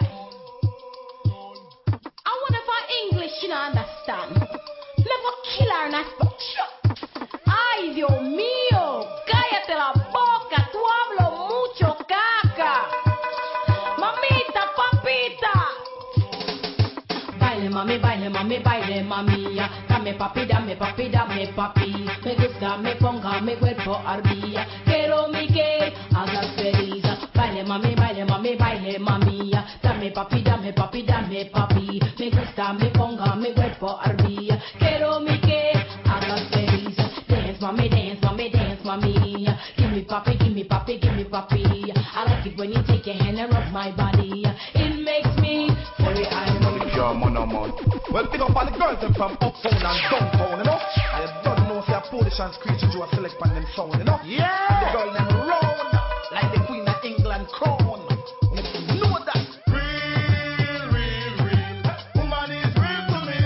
I wonder if our English you don't understand. Never kill her and I ay, Dios mío, cállate la boca, tú hablo mucho caca. Mamita, papita. Baile, mami, baile. baile, mami. Dame papi, dame papi, dame papi. Me gusta, me ponga mi cuerpo ardilla. Quiero mi que hagas feliz. Baile, mami, baile, mami. Dame papi, dame papi, dame papi. Me gusta, me ponga mi cuerpo ardilla. Quiero mi que hagas feliz. Dance, mami, dance, mami, dance, mami. Give me papi, give me papi, give me papi. I like it when you take your hand and rub my body. It makes me say I know you're man. Well, pick up all the girls them from uptown and downtown, you know. I don't know, say a foolish and screeching you a select on them sound, you know. Yeah. And the girl them round like the Queen of England crown. You know that. Real, real, real. Woman is real to me.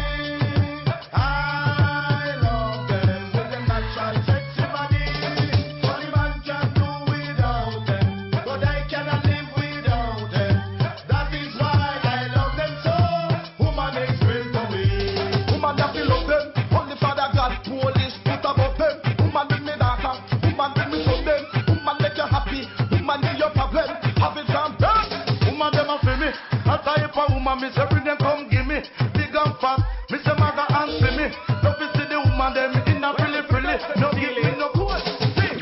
I love them with them natural sexy body. Only man can do without them, but I cannot live without them. That is why I love them so. Woman is real to me. Woman that we love them. Only Father God, police put above them. Woman with me daughter. Woman with me son them. Woman make you happy. Woman be your problem. Have it from them. Woman them a feel me. That type of woman me say bring them come give me. Big and fat. Me say mother and see me. Don't be see the woman them in a frilly frilly. No give me no cool. Sing.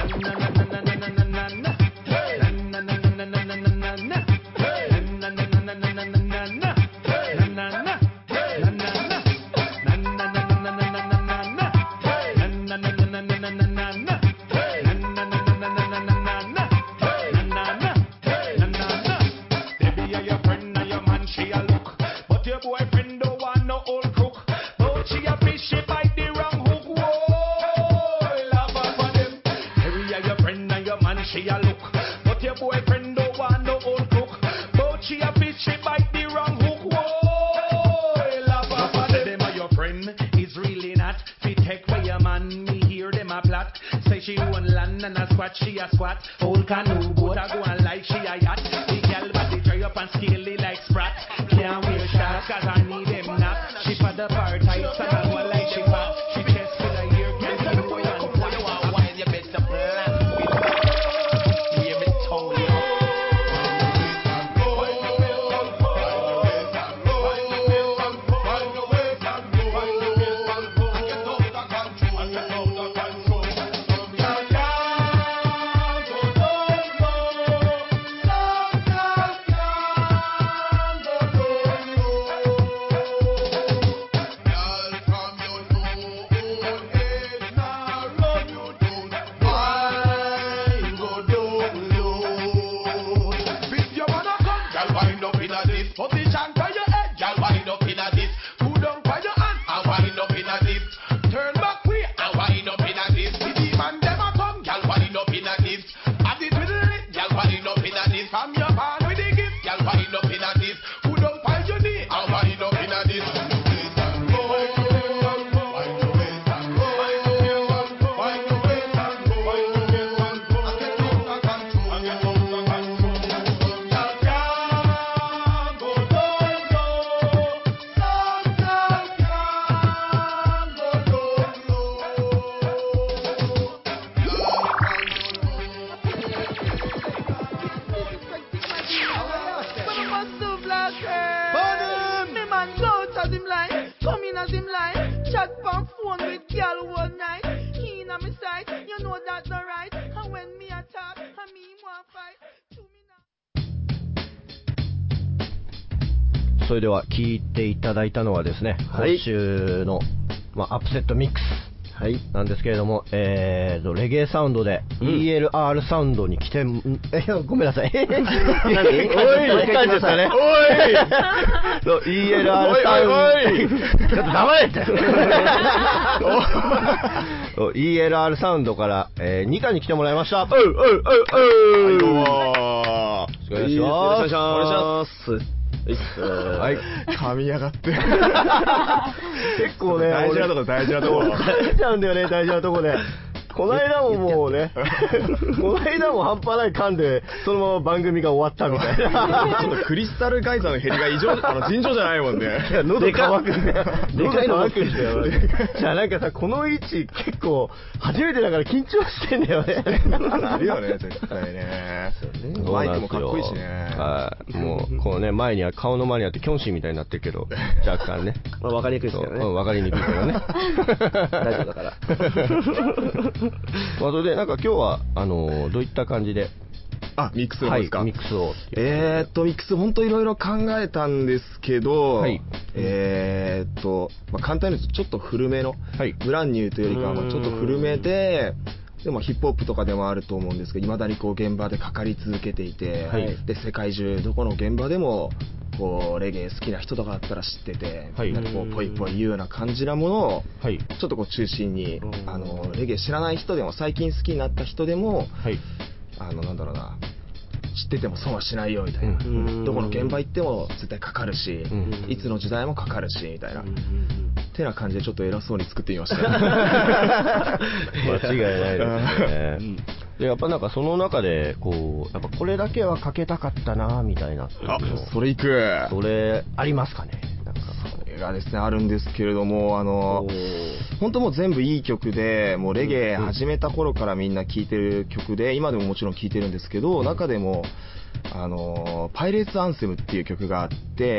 Baby, are your friend and your man she a look, but your boyfriend don't want no old crook. But she a fish, she bite the wrong hook. Whoa, laugh off of them. Baby, are your friend and your man she a look, but your boyfriend don't want no old crook. But she a fish, she bite the wrong hook. Whoa, laugh off of them. Them are your friend is really not fit take away your man. Me hear them a plot. Say she won't land and a squat, she a squat. Old canoe boat a go on like she a yacht. The girl body dry up and scaly like sprat. Can't wear shorts cause I need them not. She for the bar tights and I go like she fat. She chest full of hair, can't see no one flat. You want wine, you better plan with me. Hear me tongue, you know. Position for your head, y'all wind up in a this. Put down for your hand, and wind up in a this. Turn back way, and wind up in a this. The demon them a come, y'all wind up in a this. Have it with the lit, y'all wind up in a this. From your hand with the gift, y'all wind up in a this. Put down for your knee, and wind up in a this. それでは聴いていただいたのはですね、今週の、アップセットミックスなんですけれども、レゲエサウンドで ELR サウンドに来て、ごめんなさい。何？おい、感じですかね。おい。ELR サウンド。ちょっと黙れって。ELR サウンドからニカに来てもらいました。よろしくお願いします。はい。 噛みやがって。 結構ね、 大事なとこ。 出ちゃうんだよね、大事なとこで。 この間ももうね、この間も半端ない噛んで、そのまま番組が終わったみたいな。 ちょっとクリスタルガイザーの減りが異常、尋常じゃないもんね。 いや、喉乾くんだよ。喉乾くんだよ。じゃあなんかさ、この位置結構、初めてだから緊張してんだよね。 あるよね、絶対ね。マイクもかっこいいしね。 はい。もう、このね、前には、顔の前にあって、キョンシーみたいになってるけど、若干ね。 まあ、わかりにくいですけどね。 わかりにくいけどね。 大丈夫だから。 まあ、それで、なんか今日は、どういった感じで、 ミックスの方ですか。 はい、ミックスを。 ミックス本当いろいろ考えたんですけど、 はい、 まあ、簡単に言うとちょっと古めの、ブランニューというよりかはちょっと古めで、でもヒップホップとかでもあると思うんですけど、未だにこう現場でかかり続けていて、はい、で世界中どこの現場でもこうレゲエ好きな人とかだったら知ってて、みんなでこうポイポイ言うような感じなものを、はい、ちょっとこう中心にレゲエ知らない人でも最近好きになった人でも、はい、なんだろうな、知ってても損はしないよみたいな、どこの現場行っても絶対かかるし、いつの時代もかかるしみたいな、ってな感じでちょっと偉そうに作ってみました。 間違いないですね。でやっぱなんかその中でこうやっぱこれだけはかけたかったなみたいな。 それいく。 それありますかね。なんかそれがですねあるんですけれども、本当もう全部いい曲で、もうレゲエ始めた頃からみんな聴いてる曲で、今でももちろん聴いてるんですけど、中でもパイレーツアンセムっていう曲があって、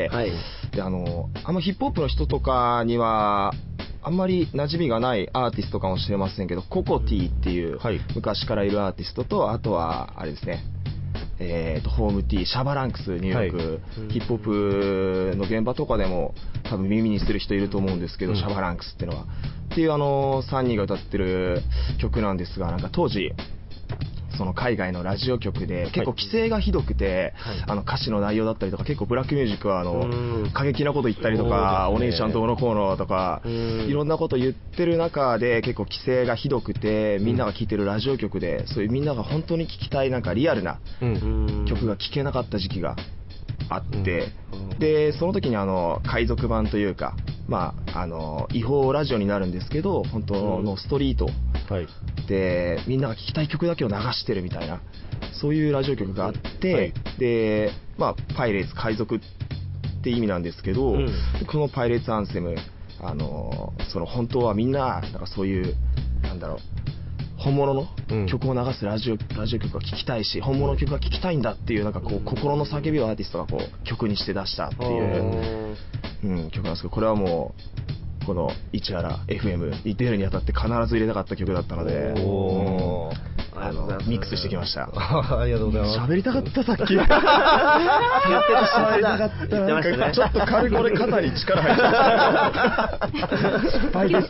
はい、であんまヒップホップの人とかにはあんまり馴染みがないアーティストかもしれませんけど、ココティっていう昔からいるアーティストと、あとはあれですね、ホームティー、シャバランクス、ニューヨーク、はい、ヒップホップの現場とかでも多分耳にする人いると思うんですけど、シャバランクスっていうのはっていう3人が歌ってる曲なんですが、なんか当時その海外のラジオ局で結構規制がひどくて、はい、歌詞の内容だったりとか、結構ブラックミュージックは過激なこと言ったりとか、お姉ちゃんどうのこうのとかいろんなこと言ってる中で、結構規制がひどくて、みんなが聴いてるラジオ局でそういうみんなが本当に聴きたいなんかリアルな曲が聴けなかった時期があって、でその時に海賊版というか、まあ違法ラジオになるんですけど、本当のストリートでみんなが聴きたい曲だけを流してるみたいな、そういうラジオ局があって、はい、でまあパイレーツ海賊って意味なんですけど、このパイレーツアンセムその本当はみんななんかそういうなんだろう、本物の曲を流すラジオ曲が聴きたいし、本物の曲が聴きたいんだっていうなんかこう心の叫びをアーティストがこう曲にして出したっていう、曲なんですけど、これはもうこの市原 FM に出るにあたって必ず入れたかった曲だったので、ミックスしてきました。 ありがとうございます。 喋りたかったさっき。言ってた喋りたかった。なんかちょっと軽く俺肩に力入っちゃった。失敗です。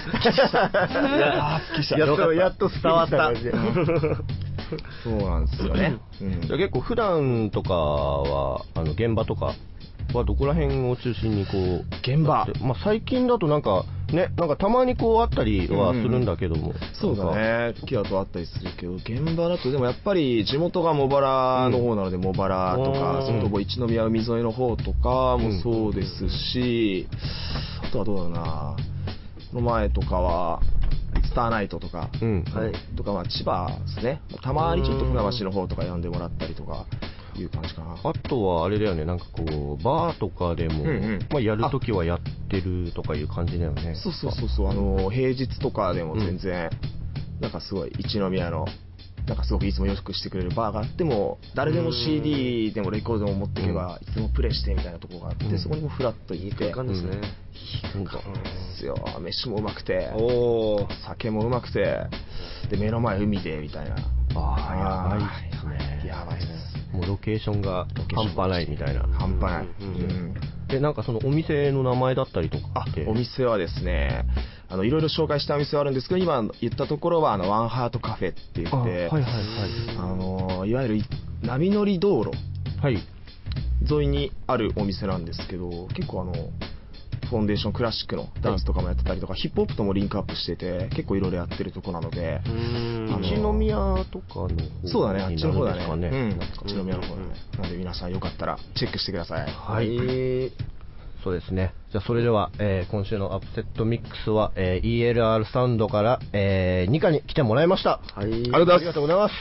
やっと伝わった感じで。 そうなんですよね。 結構普段とかは現場とかはどこら辺を中心にこう現場、 まあ、最近だとなんかたまにこうあったりはするんだけども、 そうだね、時だとあったりするけど、現場だとでもやっぱり地元が茂原の方なので、茂原とか外房一宮海沿いの方とかもそうですし、あとはどうだろうな、この前とかはスターナイトとか、とかまあ千葉ですね、たまにちょっと船橋の方とか呼んでもらったりとかいう感じかな。 あとはあれだよね、なんかこうバーとかでも、まあ、やるときはやってるとかいう感じだよね。 そう平日とかでも全然、なんかすごい一宮のなんかすごくいつもよくしてくれるバーがあっても、誰でも CD でもレコードでも持っていけばいつでもプレイしてみたいなところがあって、そこにもフラッと行って、いい感じですね。いい感じですよ。飯もうまくて、酒もうまくて、で目の前海でみたいな。 やばいですね。 やばいですね。 もうロケーションが半端ないみたいな。 半端ない。 でなんかそのお店の名前だったりとかって。 お店はですね、いろいろ紹介したお店はあるんですけど、今言ったところはワンハートカフェって言って、いわゆる波乗り道路沿いにあるお店なんですけど、結構フォンデーションクラシックのダンスとかもやってたりとか、ヒップホップともリンクアップしてて、結構いろいろやってるとこなので、 一宮とかの方、 そうだね、あっちの方だね、一宮の方だね。なので皆さんよかったらチェックしてください。 はい。 そうですね。じゃあそれでは、今週のアップセットミックスは、ELR サウンドから、ニカに来てもらいました。 はい。ありがとうございます。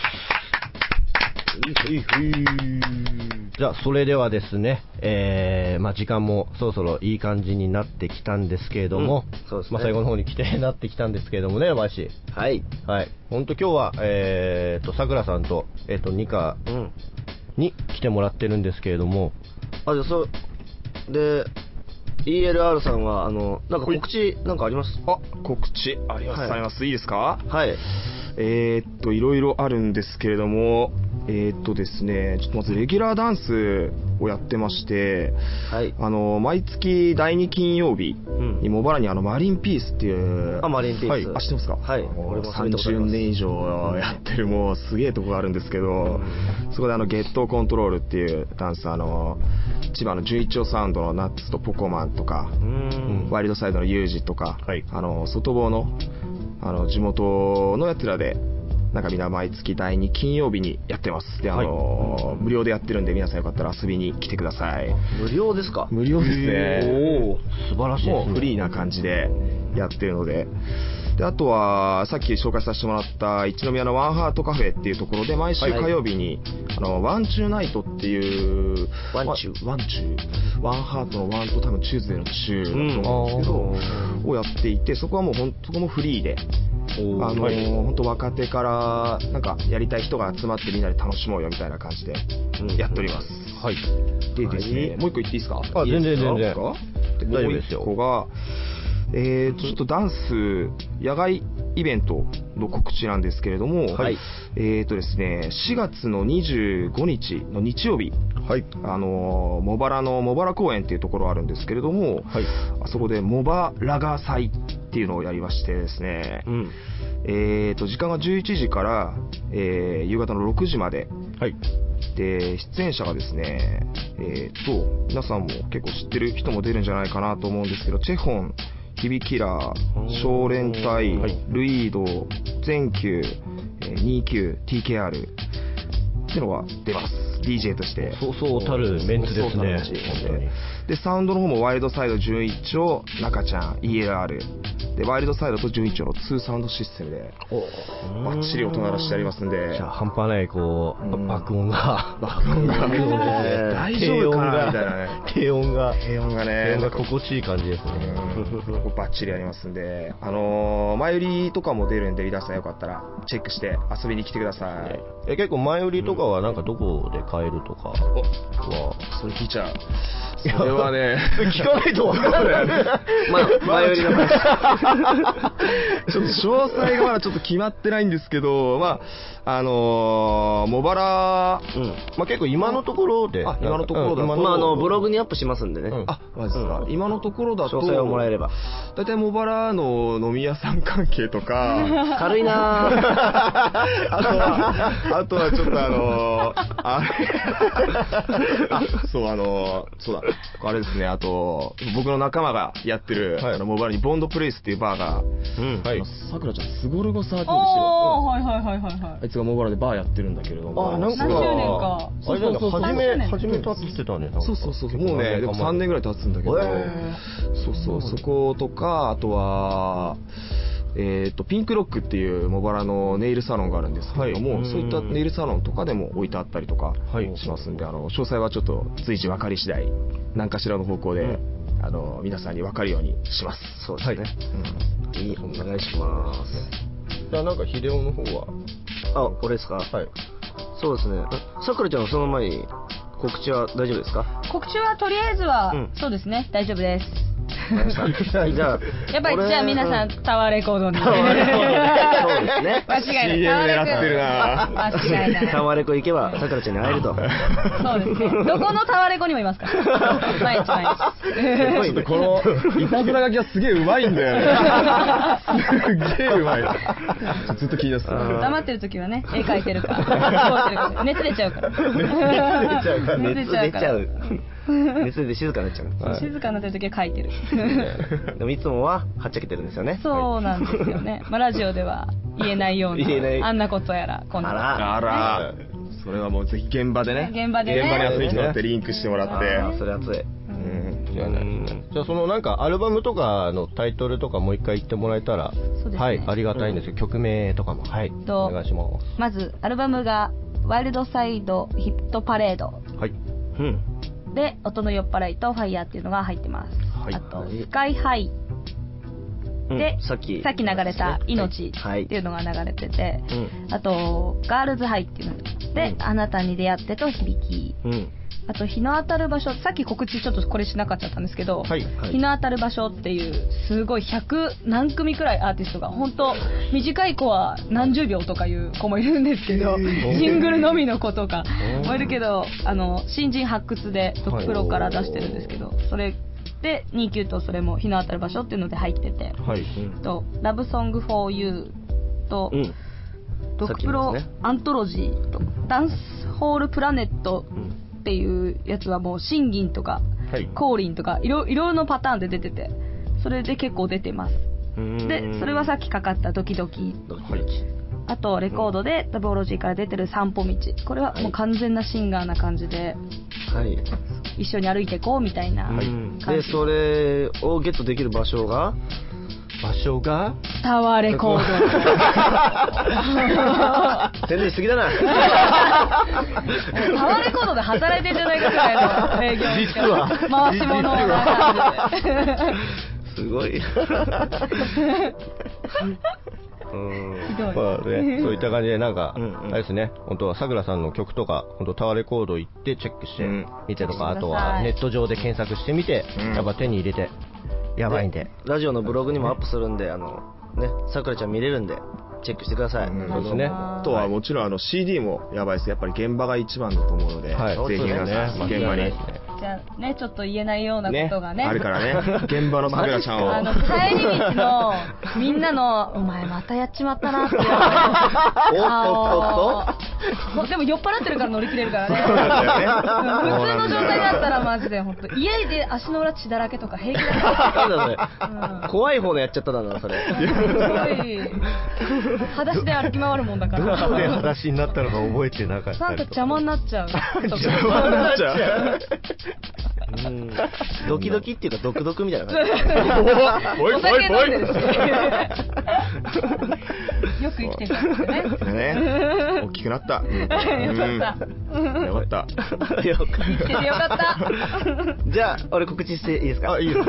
じゃあそれではですね、時間もそろそろいい感じになってきたんですけれども、 そうですね。 最後の方に来てなってきたんですけれどもね、小林。 はい。 はい。本当今日はさくらさんとニカに来てもらってるんですけれども、 じゃあで ELR さんはなんか告知なんかあります？ 告知あります、 はい、 あります。いいですか？ はい。 いろいろあるんですけれども、ですね、ちょっとまずレギュラーダンスをやってまして、 はい、 毎月第2金曜日に茂原にマリンピースっていう、 マリンピース、 はい、知ってますか？ はい、 俺も30年以上やってるもうすげえとこがあるんですけど、そこでゲットコントロールっていうダンス、千葉の11丁サウンドのナッツとポコマンとか、ワイルドサイドのユージとか、はい、外房の地元のやつらでなんかみんな毎月第2金曜日にやってます。ではい、無料でやってるんで皆さんよかったら遊びに来てください。 無料ですか？ 無料ですね。 おー、素晴らしいですね。 もうフリーな感じでやってるので。であとはさっき紹介させてもらった一宮のワンハートカフェっていうところで毎週火曜日に、ワンチューナイトっていうワンハートのワンと多分チューズデーのチューだと思うんですけど、をやっていて、そこはもうそこもフリーで本当若手からなんかやりたい人が集まってみんなで楽しもうよみたいな感じでやっております。 はい。 でですね、もう一個言っていいですか？ 全然大丈夫ですよ。もう一個がちょっとダンス野外イベントの告知なんですけれども、はい、ですね、4月の25日の日曜日、はい、茂原の茂原公園っていうところあるんですけれども、はい、あそこで茂原ラガ祭っていうのをやりましてですね、時間が11時から、夕方の6時まで、はい、で出演者がですね、皆さんも結構知ってる人も出るんじゃないかなと思うんですけど、チェホン、ヒビキラー、少連隊、ルイード、ゼンキュー、29、TKR っていうのが出ます。DJ として。 そうそうたるメンツですね。本当に。 で、サウンドの方もワイルドサイド11丁、中ちゃん、ELR。で、ワイルドサイドと11丁の2サウンドシステムで、バッチリ音鳴らしてありますんで。 じゃあ、半端ない、爆音が。 大丈夫かなみたいなね。 低音が心地いい感じですね。 バッチリありますんで、前売りとかも出るんで、皆さんよかったらチェックして遊びに来てください。 結構前売りとかはなんかどこで買えるとかは、 それ聞いちゃう。それはね、 聞かないと分からない。 前売りの話。 ちょっと詳細がまだちょっと決まってないんですけど、茂原、 結構今のところで、 今のところだと、ブログにアップしますんでね。 マジですか。今のところだと、 詳細をもらえれば。 大体茂原の飲み屋さん関係とか、 軽いなぁ。 あとはちょっとそうだ、あれですね、あと、僕の仲間がやってる、茂原にボンドプレイスっていうバーが、さくらちゃん、スゴルゴサーティーですよ。あいつが茂原でバーやってるんだけれども。 何周年か。始めたって言ってたね。 そう。もうね、でも3年ぐらい経つんだけど、そことか、あとは、ピンクロックっていう茂原のネイルサロンがあるんですけれども、そういったネイルサロンとかでも置いてあったりとかしますんで、詳細はちょっと随時分かり次第何かしらの方向で、皆さんに分かるようにします。 そうですね。お願いします。 じゃあなんか秀夫の方は、 これですか？ はい。 そうですね。さくらちゃんはその前に告知は大丈夫ですか？ 告知はとりあえずは、そうですね、大丈夫です。 じゃあやっぱりじゃあ皆さんタワーレコードに。 そうですね。 間違いない。 CM 狙ってるな。 間違いない。 タワーレコ行けばさくらちゃんに会えると。 そうですね。どこのタワーレコにもいますから。毎日。 ちょっとこのいたずら書きがすげえうまいんだよね。すげえうまい。ずっと気になってた。 黙ってる時はね、絵描いてるか、熱出ちゃうから。 熱出ちゃう。熱で静かになっちゃう。 静かになってる時は書いてる。 でもいつもははっちゃけてるんですよね。 そうなんですよね。ラジオでは言えないようなあんなことやらこんな。 あら。それはもうぜひ現場でね。 現場で遊びに来てもらってリンクしてもらって。 それ熱い。 しれないですね。じゃあそのなんかアルバムとかのタイトルとかもう一回言ってもらえたら、 そうですね、 はい、ありがたいんですけど、曲名とかも、はい、お願いします。 まずアルバムがワイルドサイドヒットパレード、 はい、 で音の酔っ払いとファイヤーっていうのが入ってます。はい、あとスカイハイで、さっき流れた命っていうのが流れてて、あとガールズハイっていうので、あなたに出会ってと響き、あと日の当たる場所、さっき告知ちょっとこれしなかったんですけど、日の当たる場所っていうすごい100何組くらいアーティストが、本当短い子は何十秒とかいう子もいるんですけど、シングルのみの子とかもいるけど、新人発掘でドクプロから出してるんですけど、それで29とそれも日の当たる場所っていうので入ってて、とラブソングフォーユーと、ドクプロアントロジーとダンスホールプラネットっていうやつはもうシンギンとか、コーリンとかいろいろのパターンで出てて、それで結構出てます。でそれはさっきかかったドキドキ、あとレコードでダブオロジーから出てる散歩道、これはもう完全なシンガーな感じで、一緒に歩いていこうみたいな感じ、 でそれをゲットできる場所がタワーレコード宣伝しすぎだなタワーレコードで働いてんじゃないかぐらいの営業実は回し物な感じですごいまあね、そういった感じでなんか、あれですね、本当はさくらさんの曲とか、本当タワーレコード行ってチェックしてみてとか、あとはネット上で検索してみて、やっぱ手に入れてやばいんで、 ラジオのブログにもアップするんで、ね、さくらちゃん見れるんでチェックしてください。 そうですね。あとはもちろんCD もやばいです。やっぱり現場が一番だと思うので、ぜひ皆さん現場に。 じゃあね、ちょっと言えないようなことがね、 あるからね、現場のさくらちゃんを帰り道のみんなのお前またやっちまったなっていうでも酔っ払ってるから乗り切れるからね。普通の状態だったらマジで本当家で足の裏血だらけとか平気だ。 怖い方のやっちゃっただなそれ。 すごい裸足で歩き回るもんだから。 なんで裸足になったのか覚えてなかったりとか。 なんか邪魔になっちゃう。 邪魔になっちゃう。 ドキドキっていうかドクドクみたいな感じ。 お酒飲んでるし。よく生きてるんですね。大きくなった。よかった。 生きててよかった。 じゃあ俺告知していいですか？ いいです。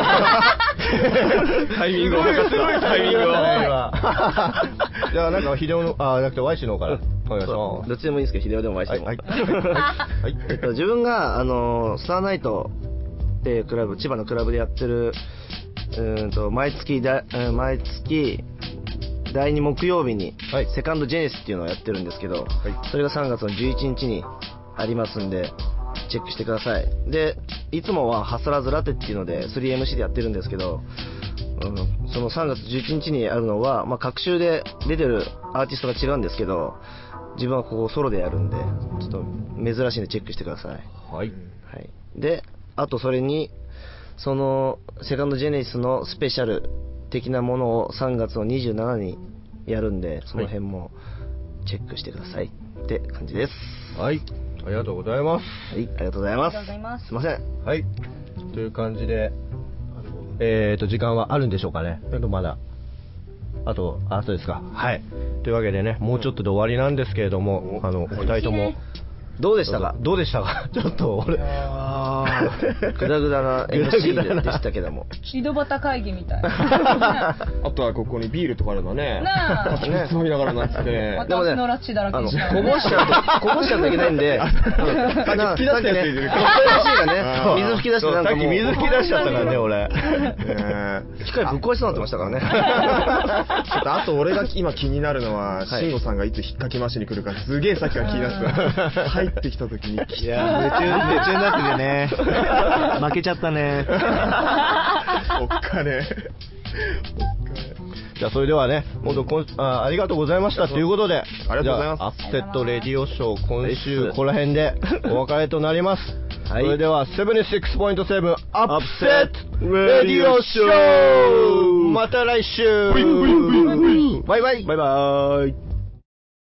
タイミングを測った。タイミングを。 じゃあなんか秀夫のなくて Y 氏の方からお願いします。 どっちでもいいですけど、秀夫でも Y 氏でも。自分がスターナイトっていうクラブ、千葉のクラブでやってる毎月第2木曜日にセカンドジェネスっていうのをやってるんですけど、それが3月の11日にありますんでチェックしてください。でいつもはハスラーズラテっていうので 3MC でやってるんですけど、その3月11日にあるのは、各週で出てるアーティストが違うんですけど、自分はここソロでやるんでちょっと珍しいんでチェックしてください。であとそれにそのセカンドジェネシスのスペシャル的なものを3月の27にやるんで、その辺もチェックしてくださいって感じです。 はい、ありがとうございます。 はい、ありがとうございます。すいません。 はい、という感じで時間はあるんでしょうかね。まだそうですか。はい。というわけでね、もうちょっとで終わりなんですけれども、お二人ともどうでしたか？ ちょっと俺グダグダな MC でしたけども、 井戸端会議みたいあとはここにビールとかあるのね、つまみながらなってて、 私のラッチだらけにしこぼしちゃうといけないんで、 さっき吹き出したやついる。 水吹き出してさっき水吹き出しちゃったからね俺。 機械ぶっ壊しそうになってましたからね。 あと俺が今気になるのは、慎吾さんがいつ引っかき回しに来るかすげえさっきから気になってた。入ってきた時に、いや夢中になっててね、負けちゃったね。 おっかね。 じゃあそれではね、ありがとうございましたということで、 ありがとうございます。 アップセットレディオショー今週ここら辺でお別れとなります。それでは 76.7 アップセットレディオショー、また来週。バイバイ。 バイバイ。